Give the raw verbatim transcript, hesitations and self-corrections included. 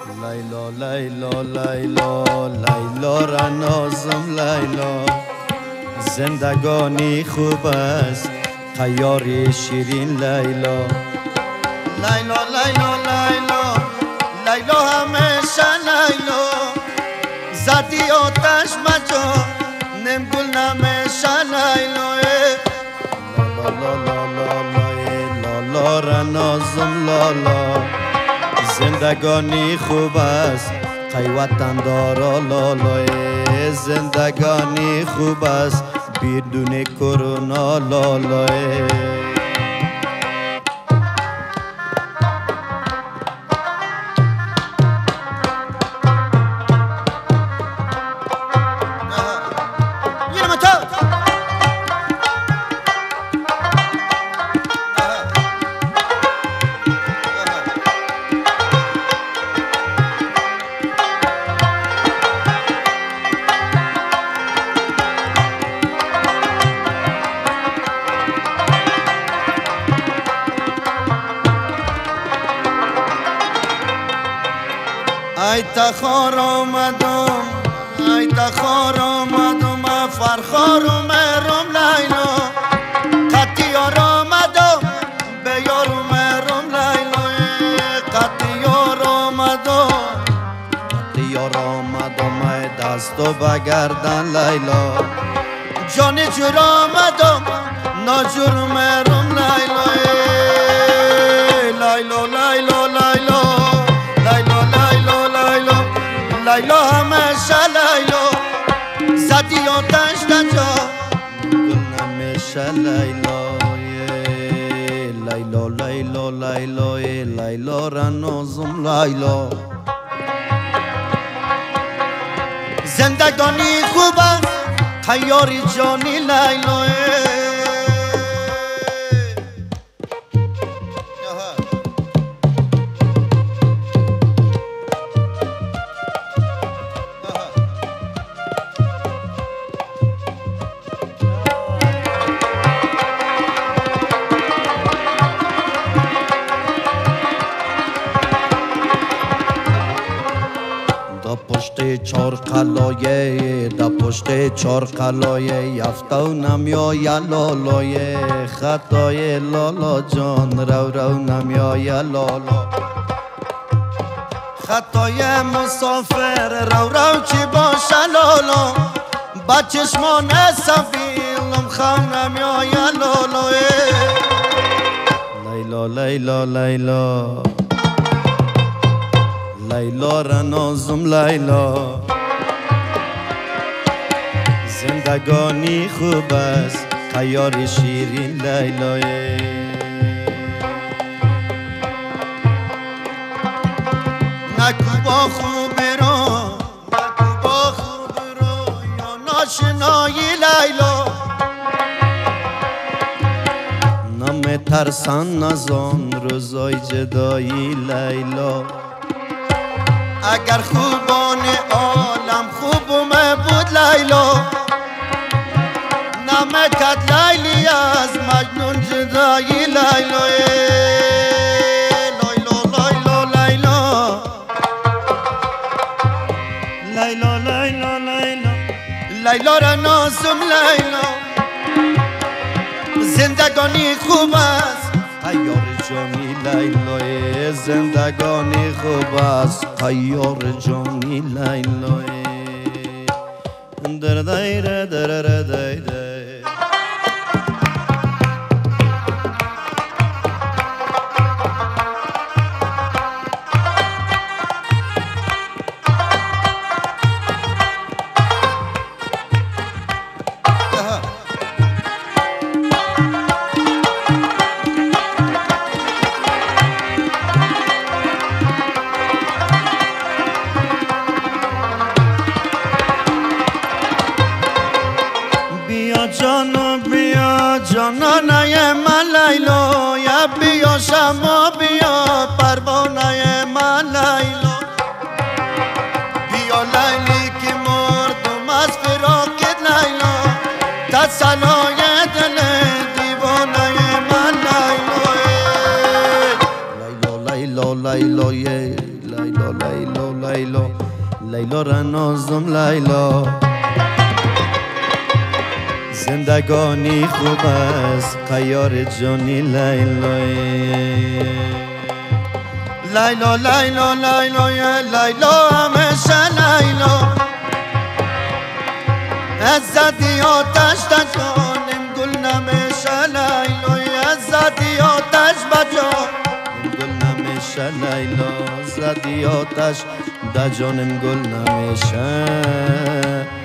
لیلا لیلا لیلا لیلا را نازم لیلا، زندگانی خوب است قیاری شیرین لیلا. لیلا لیلا لیلا لیلا همیشه لیلا، زدی آتش مجا نمگل نمیشه لیلا. لالا لالا لالا لالا را نازم لالا، زندگانی خوب است قیوتن دارا لالا. زندگانی خوب است بدون کرونا لالا. ای تخار آمدم ای تخار آمدم فرخار مهرم لیلا، قطیار آمدم به یارم مهرم لیلا. قطیار آمدم قطیار آمدم ای دستو بگردن لیلا، جانی جور آمدم ناجور مهرم لیلا. لیلا لیلا لیلا لیلا همیشه لیلا، زدی آتش دجا گل نمیشه لیلا. لیلا لیلا لیلا لیلا را نازم لیلا، زندگانی خوب است خیاری جانی لیلا. دا پشت چار قلایه دا پشت چار قلایه یفتو نمیای لالای، خطای لالا جان رو رو نمیای لالا. خطای مسافر رو رو چی باشه لالا، با چشمان سفیلم خم نمیای لالا. لیلا لیلا لیلا لیلا را نازم لیلا، زندگانی خوب است خیار شیرین لیلا. نکو با خوب رو نکو با خوب رو یا ناشنایی لیلا، نمی ترسن از آن روزای جدایی لیلا. اگر خوبان عالم خوبم بود لیلا، نمکت لیلی از مجنون جدایی لیلا. لیلا لیلا لیلا لیلا لیلا لیلا لیلا را نازم لیلا، زندگانی خوب است خیار جانی لیلا. زندگانی خوب است خیار جانی لیلا. در دایره در دایره لیلا لیلا لیلا لیلا را نازم لیلا زندگانی خوب است قیار جانی لیلا لیلا لیلا لیلا لیلا همیشه لیلا عزتی آتش تجانم گل نمیشه لیلا عزتی آتش بجانم گل نمیشه لیلا عزتی آتش دجانم گل نمیشه